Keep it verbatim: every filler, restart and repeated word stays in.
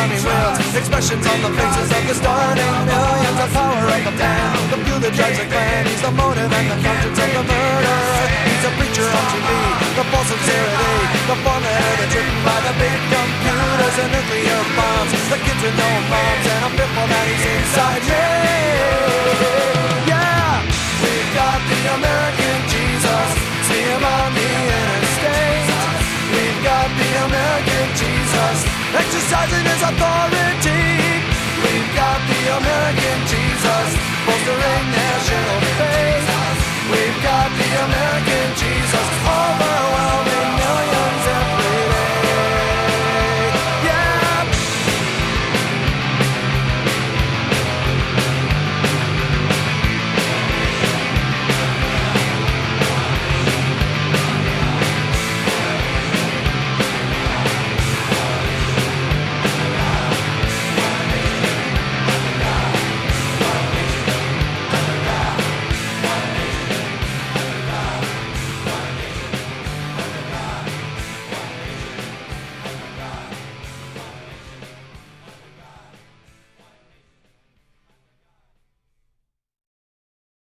running wheels, expressions on the faces of the starting millions. The power of the plan, the few that drives the clan. He's the motive and the conscience of the murderer. He's a preacher on T V, the false sincerity, the formula that's written by the big computers and nuclear bombs. The kids with no moms, and I'm fearful that he's inside me. Yeah, we've got the American Jesus, see him on the interstate. We've got the American Jesus, exercising his authority.